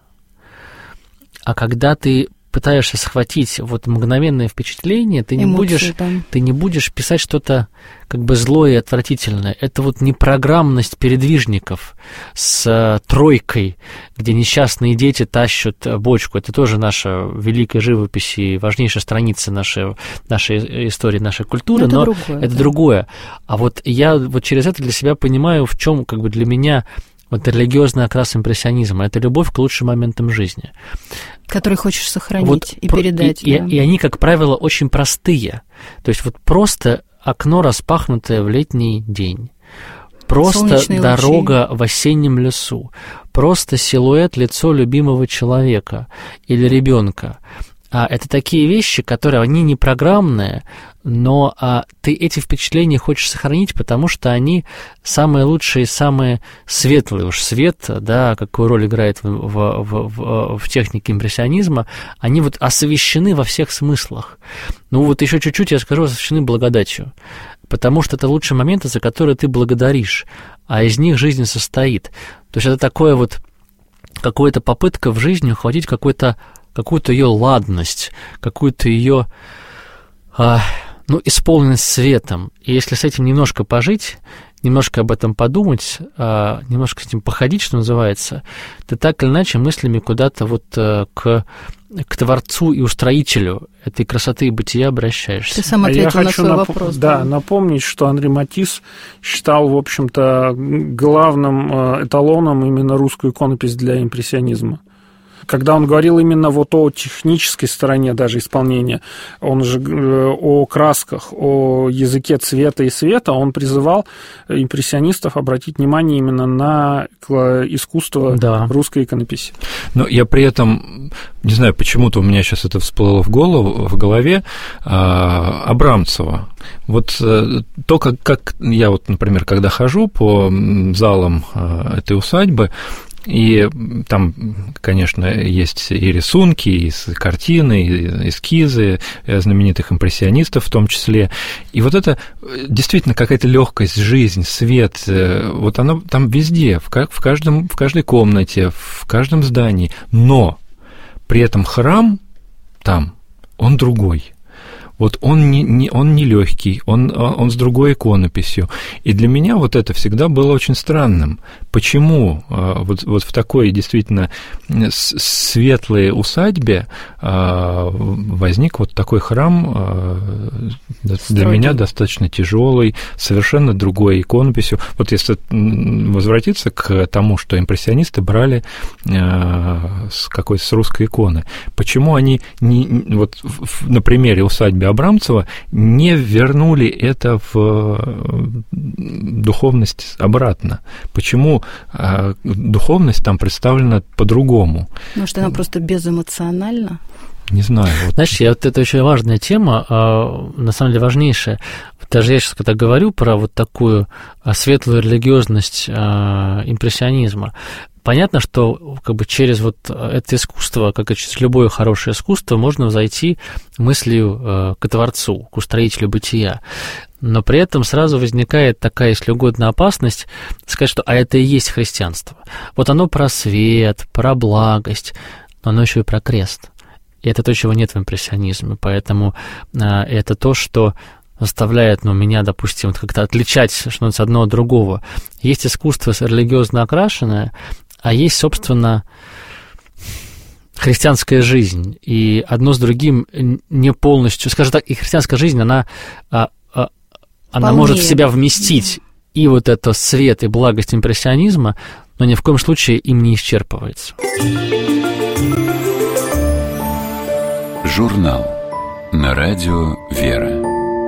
B: А когда ты пытаешься схватить вот мгновенное впечатление, ты не, Эмоции, будешь, ты не будешь писать что-то как бы злое и отвратительное. Это вот не программность передвижников с тройкой, где несчастные дети тащат бочку. Это тоже наша великая живопись и важнейшая страница нашей, нашей истории, нашей культуры, но, но это, другое, это да. другое. А вот я вот через это для себя понимаю, в чем как бы для меня вот религиозный окрас импрессионизма. Это любовь к лучшим моментам жизни.
C: Который хочешь сохранить вот, и
B: про,
C: передать.
B: И,
C: да.
B: и, и они, как правило, очень простые. То есть вот просто окно, распахнутое в летний день. Просто Солнечные дорога лучи. В осеннем лесу. Просто силуэт, лицо любимого человека или ребенка. А это такие вещи, которые, они не программные, но а, ты эти впечатления хочешь сохранить, потому что они самые лучшие, самые светлые. Уж свет, да, какую роль играет в, в, в, в технике импрессионизма, они вот освещены во всех смыслах. Ну вот еще чуть-чуть я скажу, освещены благодатью, потому что это лучшие моменты, за которые ты благодаришь, а из них жизнь состоит. То есть это такое вот, какая-то попытка в жизни ухватить какой-то какую-то ее ладность, какую-то ее, а, ну, исполненность светом. И если с этим немножко пожить, немножко об этом подумать, а, немножко с этим походить, что называется, ты так или иначе мыслями куда-то вот а, к, к Творцу и Устроителю этой красоты и бытия обращаешься.
C: Ты сам ответил
D: а я
C: на
D: хочу
C: свой
D: нап-
C: вопрос.
D: Да,
C: да,
D: напомнить, что Анри Матисс считал, в общем-то, главным эталоном именно русскую иконопись для импрессионизма. Когда он говорил именно вот о технической стороне даже исполнения, он же о красках, о языке цвета и света, он призывал импрессионистов обратить внимание именно на искусство да. русской иконописи.
E: Но я при этом, не знаю, почему-то у меня сейчас это всплыло в голову, в голове, Абрамцева. Вот то, как, как я вот, например, когда хожу по залам этой усадьбы, и там, конечно, есть и рисунки, и картины, и эскизы знаменитых импрессионистов в том числе. И вот это действительно какая-то легкость, жизнь, свет, вот она там везде, в каждом, в каждой комнате, в каждом здании. Но при этом храм там, он другой. Вот он не, не, он не легкий, он, он с другой иконописью. И для меня вот это всегда было очень странным. Почему вот, вот в такой действительно светлой усадьбе возник вот такой храм, для Строгий. Меня достаточно тяжелый, совершенно другой иконописью. Вот если возвратиться к тому, что импрессионисты брали с какой-то с русской иконы, почему они не, вот на примере усадьбы Абрамцева не вернули это в духовность обратно? Почему духовность там представлена по-другому?
C: Может, она просто безэмоциональна?
E: Не знаю. Вот.
B: Знаешь, я, вот это очень важная тема, на самом деле важнейшая. Даже я сейчас, когда говорю про вот такую светлую религиозность импрессионизма, понятно, что как бы через вот это искусство, как и через любое хорошее искусство, можно зайти мыслью э, к Творцу, к устроителю бытия. Но при этом сразу возникает такая, если угодно, опасность сказать, что а это и есть христианство. Вот оно про свет, про благость, но оно еще и про крест. И это то, чего нет в импрессионизме. Поэтому э, это то, что заставляет, ну, меня, допустим, как-то отличать что-то одно от другого. Есть искусство религиозно окрашенное, а есть, собственно, христианская жизнь. И одно с другим не полностью... Скажем так, и христианская жизнь, она, она Вполне. может в себя вместить и вот это свет, и благость импрессионизма, но ни в коем случае им не исчерпывается.
A: Журнал на радио «Вера».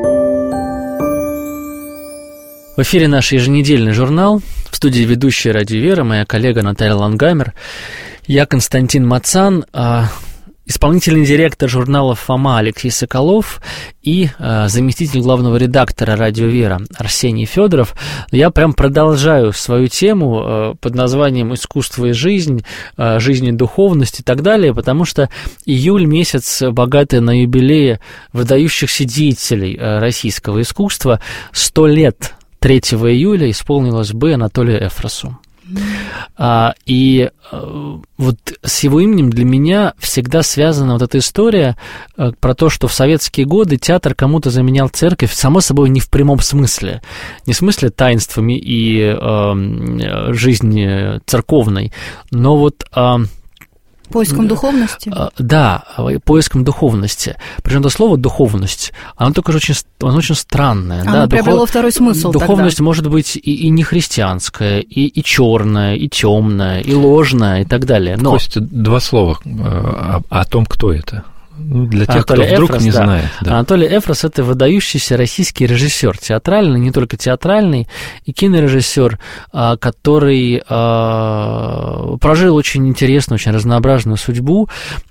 B: В эфире наш еженедельный журнал. В студии ведущая «Радио Вера», моя коллега Наталья Лангамер. Я Константин Мацан, исполнительный директор журнала «Фома» Алексей Соколов и заместитель главного редактора «Радио Вера» Арсений Федоров. Я прям продолжаю свою тему под названием «Искусство и жизнь», «Жизнь и духовность» и так далее, потому что июль месяц богатый на юбилеи выдающихся деятелей российского искусства. Сто лет третьего июля исполнилось бы Анатолию Эфросу. А, и а, вот с его именем для меня всегда связана вот эта история а, про то, что в советские годы театр кому-то заменял церковь, само собой, не в прямом смысле, не в смысле таинствами и а, жизни церковной, но вот... А,
C: Поиском духовности?
B: Да, поиском духовности. Причем это слово «духовность», оно только очень, оно очень странное.
C: Оно
B: да?
C: приобрело
B: Духов...
C: второй смысл.
B: Духовность
C: тогда.
B: может быть и, и не христианская, и, и черная, и темная, и ложная, и так далее. Но...
E: Костя, два слова о, о том, кто это. Для тех,
B: Анатолий
E: кто вдруг
B: Эфрос,
E: не
B: да.
E: знает. Да.
B: Анатолий Эфрос – это выдающийся российский режиссер, театральный, не только театральный, и кинорежиссер, который прожил очень интересную, очень разнообразную судьбу.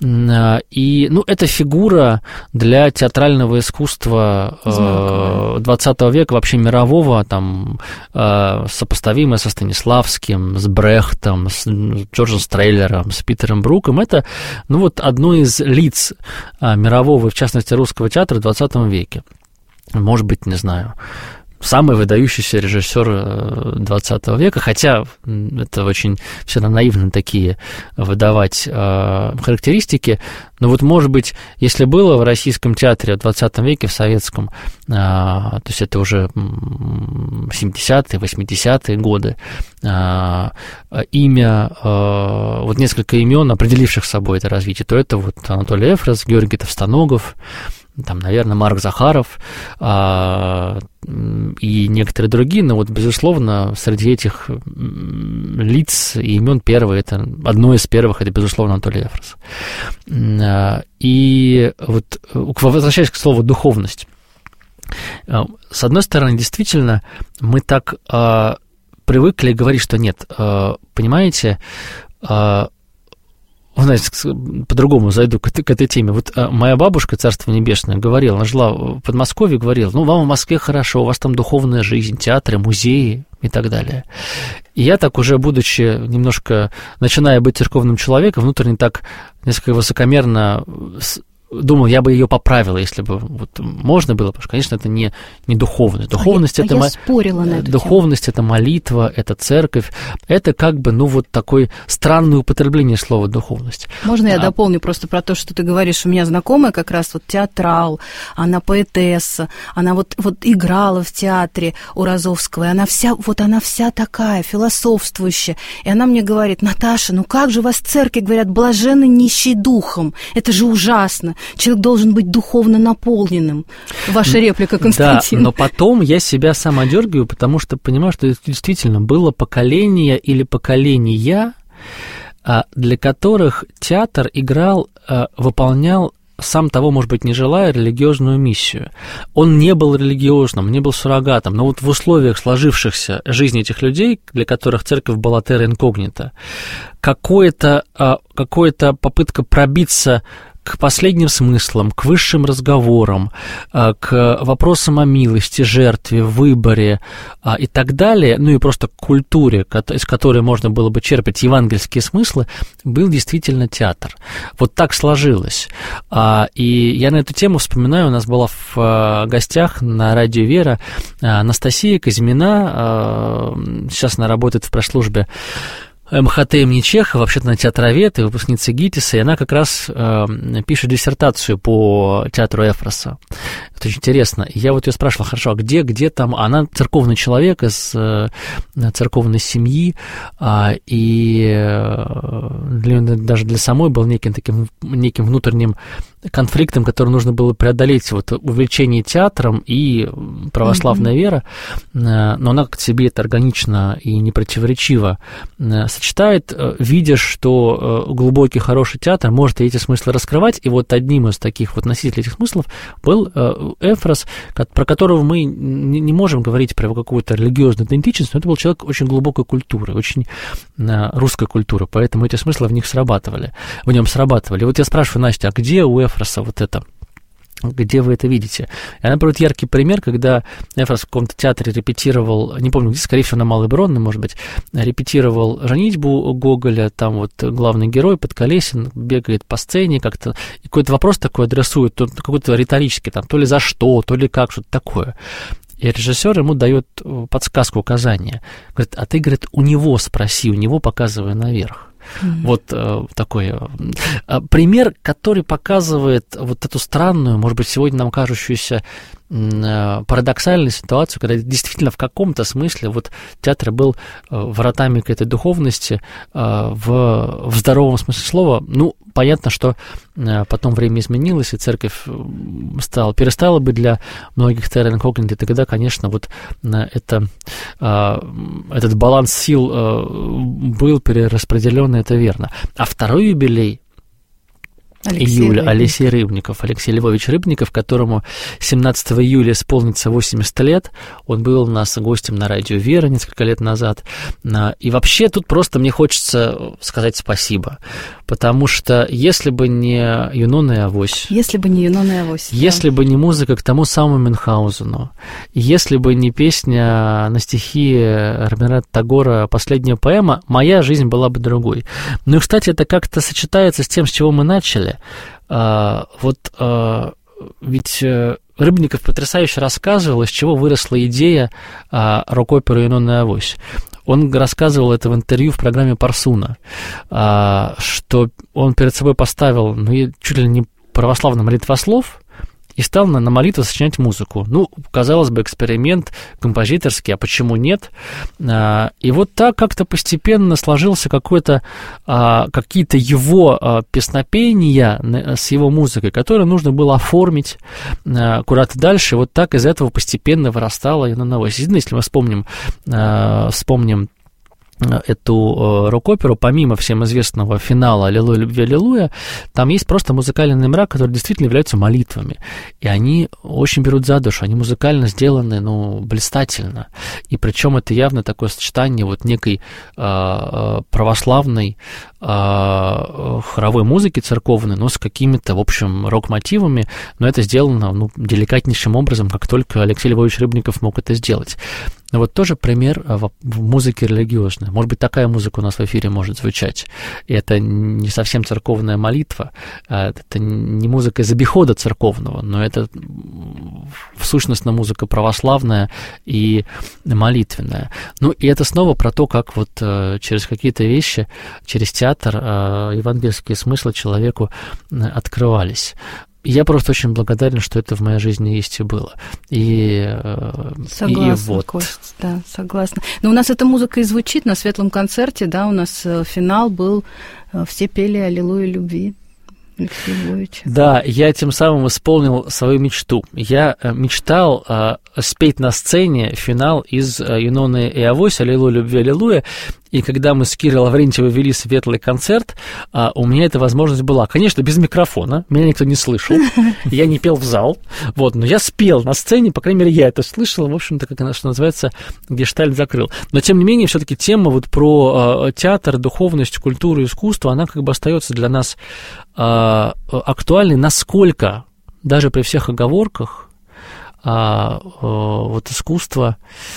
B: И, ну, это фигура для театрального искусства двадцатого века, вообще мирового, там, сопоставимая со Станиславским, с Брехтом, с Джорджем Стрейлером, с Питером Бруком. Это, ну, вот одно из лиц мирового, в частности, русского театра в двадцатом веке. Может быть, не знаю, самый выдающийся режиссер двадцатого века, хотя это очень все равно наивно такие выдавать э, характеристики, но вот, может быть, если было в российском театре в двадцатом веке, в советском, э, то есть это уже семидесятые, восьмидесятые годы, э, имя, э, вот несколько имен, определивших собой это развитие, то это вот Анатолий Эфрос, Георгий Товстоногов, там, наверное, Марк Захаров а, и некоторые другие, но вот, безусловно, среди этих лиц и имен первое, это одно из первых, это, безусловно, Анатолий Эфрос. А, и вот, возвращаясь к слову «духовность», с одной стороны, действительно, мы так а, привыкли говорить, что нет, а, понимаете, а, знаете, по-другому зайду к, к этой теме. Вот а, моя бабушка, царство небесное, говорила, она жила в Подмосковье, говорила, ну, вам в Москве хорошо, у вас там духовная жизнь, театры, музеи и так далее. И я так уже, будучи немножко, начиная быть церковным человеком, внутренне так несколько высокомерно думал, я бы ее поправила, если бы вот можно было, потому что, конечно, это не, не духовность. Духовность,
C: а я,
B: это,
C: а
B: мо...
C: я спорила на эту
B: духовность
C: тему.
B: Это молитва, это церковь, это как бы, ну, вот такое странное употребление слова духовность.
C: Можно я
B: а...
C: дополню просто про то, что ты говоришь? У меня знакомая как раз вот театрал, она поэтесса, она вот, вот играла в театре у Розовского, и она вся, вот она вся такая, философствующая. И она мне говорит, Наташа, ну как же вас в церкви говорят, блаженны нищие духом? Это же ужасно. Человек должен быть духовно наполненным. Ваша реплика, Константин.
B: Да, но потом я себя сам одергиваю, потому что понимаю, что это действительно было поколение или поколения, для которых театр играл, выполнял, сам того, может быть, не желая, религиозную миссию. Он не был религиозным, не был суррогатом, но вот в условиях сложившихся жизни этих людей, для которых церковь была терра инкогнита, какое-то, какое-то попытка пробиться к последним смыслам, к высшим разговорам, к вопросам о милости, жертве, выборе и так далее, ну и просто к культуре, из которой можно было бы черпать евангельские смыслы, был действительно театр. Вот так сложилось. И я на эту тему вспоминаю, у нас была в гостях на радио «Вера» Анастасия Казьмина, сейчас она работает в пресс-службе эм ха тэ имени Чехова, вообще-то она театровед и выпускница ГИТИСа, и она как раз э, пишет диссертацию по театру Эфроса. Это очень интересно. И я вот ее спрашивал, хорошо, а где, где там? Она церковный человек из э, церковной семьи, э, и э, для, даже для самой был неким таким, неким внутренним конфликтом, который нужно было преодолеть, вот увлечение театром и православная mm-hmm. вера, но она к себе это органично и непротиворечиво сочетает, видя, что глубокий, хороший театр может эти смыслы раскрывать, и вот одним из таких вот носителей этих смыслов был Эфрос, про которого мы не можем говорить про его какую-то религиозную идентичность, но это был человек очень глубокой культуры, очень русской культуры, поэтому эти смыслы в них срабатывали, в нем срабатывали. И вот я спрашиваю, Настя, а где у Эфроса вот это? Где вы это видите? И она приводит яркий пример, когда Эфрос в каком-то театре репетировал, не помню, где, скорее всего, на Малой Бронной, может быть, репетировал «Женитьбу» Гоголя, там вот главный герой Подколесин бегает по сцене как-то, и какой-то вопрос такой адресует, то, какой-то риторический, там, то ли за что, то ли как, что-то такое. И режиссер ему дает подсказку, указание. Говорит, а ты, говорит, у него спроси, у него показывай наверх. Mm-hmm. Вот э, такой э, пример, который показывает вот эту странную, может быть, сегодня нам кажущуюся э, парадоксальную ситуацию, когда действительно в каком-то смысле вот театр был э, вратами к этой духовности э, в, в здоровом смысле слова. Ну, понятно, что э, потом время изменилось, и церковь стала, перестала быть для многих терра инкогнито, и тогда, конечно, вот э, это, э, этот баланс сил э, был перераспределен, это верно. А второй юбилей
C: Алексей
B: июля
C: Рыбников.
B: Алексей Рыбников, Алексей Львович Рыбников, которому семнадцатого июля исполнится восемьдесят лет. Он был у нас гостем на радио «Вера» несколько лет назад. И вообще тут просто мне хочется сказать спасибо, потому что если бы не «Юнона и Авось»,
C: если бы не «Юнона и Авось»,
B: если
C: да.
B: бы не музыка к тому самому Мюнхгаузену, если бы не песня на стихи Рабиндраната Тагора «Последняя поэма», моя жизнь была бы другой. Ну и, кстати, это как-то сочетается с тем, с чего мы начали. А, вот а, ведь Рыбников потрясающе рассказывал, из чего выросла идея а, рок-оперы «Юнона и Авось». Он рассказывал это в интервью в программе «Парсуна», а, что он перед собой поставил, ну, чуть ли не православный молитвослов, и стал на, на молитву сочинять музыку. Ну, казалось бы, эксперимент композиторский, а почему нет? А, и вот так как-то постепенно сложился какой-то, а, какие-то его а, песнопения с его музыкой, которые нужно было оформить а, куда-то дальше. И вот так из этого постепенно вырастала «Юнона и Авось». Если мы вспомним, а, вспомним эту рок-оперу, помимо всем известного финала «Аллилуйя, любви, аллилуйя», там есть просто музыкальные номера, которые действительно являются молитвами. И они очень берут за душу, они музыкально сделаны, ну, блистательно. И причем это явно такое сочетание вот некой э, православной э, хоровой музыки церковной, но с какими-то, в общем, рок-мотивами, но это сделано, ну, деликатнейшим образом, как только Алексей Львович Рыбников мог это сделать. Но вот тоже пример в музыке религиозной. Может быть, такая музыка у нас в эфире может звучать. И это не совсем церковная молитва, это не музыка из обихода церковного, но это в сущности музыка православная и молитвенная. Ну, и это снова про то, как вот через какие-то вещи, через театр евангельские смыслы человеку открывались. Я просто очень благодарен, что это в моей жизни есть и было. И,
C: согласна,
B: и вот.
C: Кость, да, согласна. Но у нас эта музыка и звучит на светлом концерте, да, у нас финал был, все пели «Аллилуйя, любви». Алексея Львовича.
B: Да, я тем самым исполнил свою мечту. Я мечтал э, спеть на сцене финал из «Юноны и Авось», «Аллилуйя, любви, аллилуйя». и когда мы с Кирой Лаврентьевой вели светлый концерт, у меня эта возможность была. Конечно, без микрофона, меня никто не слышал, я не пел в зал, вот, но я спел на сцене, по крайней мере, я это слышал, в общем-то, как она, что называется, гештальт закрыл. Но, тем не менее, все-таки тема вот про театр, духовность, культуру, искусство, она как бы остается для нас актуальной, насколько, даже при всех оговорках, вот искусство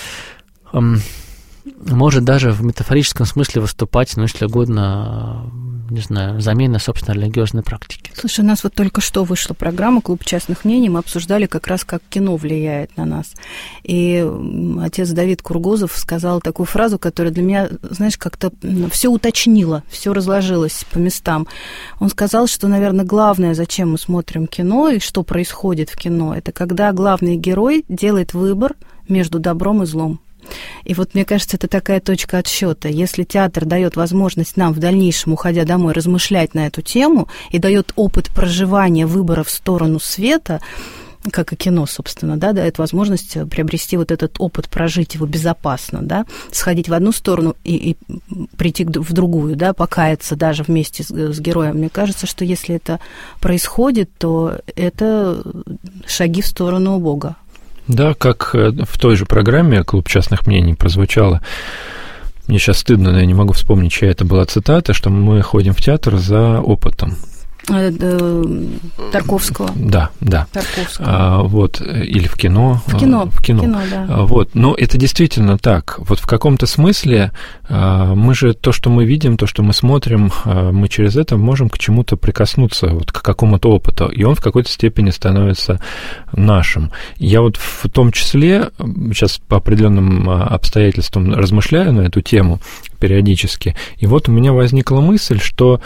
B: может даже в метафорическом смысле выступать, ну, если угодно, не знаю, замена, собственно, религиозной практики.
C: Слушай, у нас вот только что вышла программа «Клуб частных мнений», мы обсуждали как раз, как кино влияет на нас. И отец Давид Кургузов сказал такую фразу, которая для меня, знаешь, как-то все уточнила, все разложилось по местам. Он сказал, что, наверное, главное, зачем мы смотрим кино и что происходит в кино, это когда главный герой делает выбор между добром и злом. И вот, мне кажется, это такая точка отсчета. Если театр дает возможность нам в дальнейшем, уходя домой, размышлять на эту тему и дает опыт проживания выбора в сторону света, как и кино, собственно, да, дает возможность приобрести вот этот опыт, прожить его безопасно, да, сходить в одну сторону и, и прийти в другую, да, покаяться даже вместе с, с героем. Мне кажется, что если это происходит, то это шаги в сторону Бога.
E: Да, как в той же программе «Клуб частных мнений» прозвучало, мне сейчас стыдно, но я не могу вспомнить, чья это была цитата, что мы ходим в театр за опытом.
C: Тарковского.
E: Да, да.
C: Тарковского.
E: А, вот, или в кино.
C: В кино,
E: в кино.
C: В кино, да.
E: А, вот, но это действительно так. Вот в каком-то смысле а, мы же то, что мы видим, то, что мы смотрим, а, мы через это можем к чему-то прикоснуться, вот к какому-то опыту, и он в какой-то степени становится нашим. Я вот в том числе сейчас по определенным обстоятельствам размышляю на эту тему периодически, и вот у меня возникла мысль, что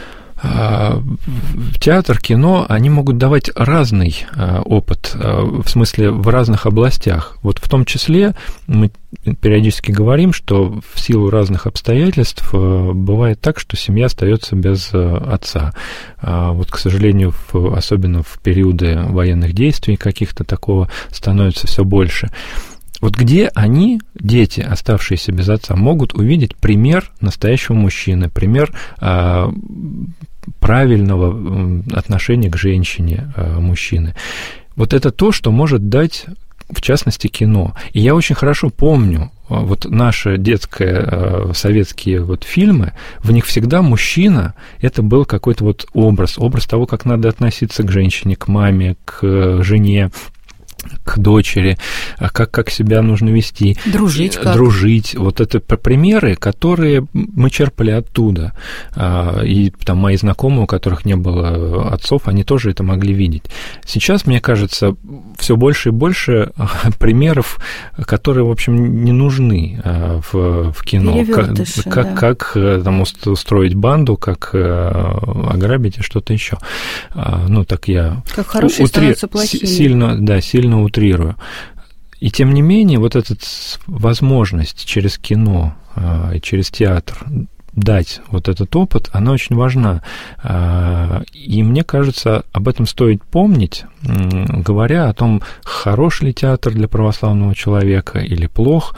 E: театр, кино, они могут давать разный опыт, в смысле, в разных областях. Вот в том числе мы периодически говорим, что в силу разных обстоятельств бывает так, что семья остается без отца. Вот, к сожалению, в, особенно в периоды военных действий каких-то такого становится все больше. Вот где они, дети, оставшиеся без отца, могут увидеть пример настоящего мужчины, пример а, правильного отношения к женщине а, мужчины. Вот это то, что может дать, в частности, кино. И я очень хорошо помню вот наши детские советские вот фильмы, в них всегда мужчина, это был какой-то вот образ, образ того, как надо относиться к женщине, к маме, к жене, к дочери, как, как себя нужно вести.
C: Дружить как?
E: Дружить. Вот это примеры, которые мы черпали оттуда. И там мои знакомые, у которых не было отцов, они тоже это могли видеть. Сейчас, мне кажется, все больше и больше примеров, которые, в общем, не нужны в, в кино.
C: Перевертыши,
E: как,
C: да.
E: как, как там, устроить банду, как ограбить и что-то еще. Ну, так я...
C: Как хорошие утри... становятся плохими.
E: Сильно, да, сильно утрирую. И тем не менее, вот эта возможность через кино и через театр дать вот этот опыт, она очень важна. И мне кажется, об этом стоит помнить, говоря о том, хорош ли театр для православного человека или плох.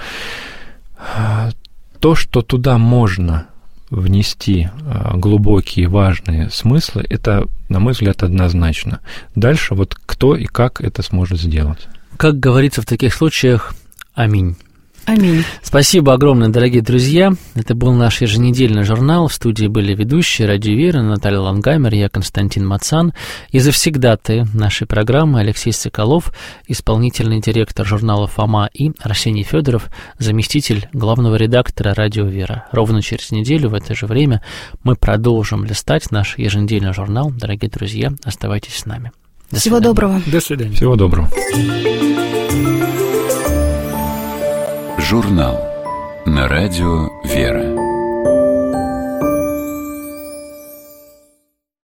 E: То, что туда можно внести глубокие, важные смыслы, это, на мой взгляд, однозначно. Дальше вот кто и как это сможет сделать.
B: Как говорится в таких случаях, аминь.
C: Аминь.
B: Спасибо огромное, дорогие друзья. Это был наш еженедельный журнал. В студии были ведущие Радио Вера, Наталья Лангамер, я Константин Мацан. И завсегдатые нашей программы Алексей Соколов, исполнительный директор журнала «Фома», и Арсений Федоров, заместитель главного редактора Радио Вера. Ровно через неделю в это же время мы продолжим листать наш еженедельный журнал. Дорогие друзья, оставайтесь с нами. До
C: Всего
B: свидания.
C: доброго.
D: До свидания.
E: Всего доброго.
A: Журнал на радио «Вера».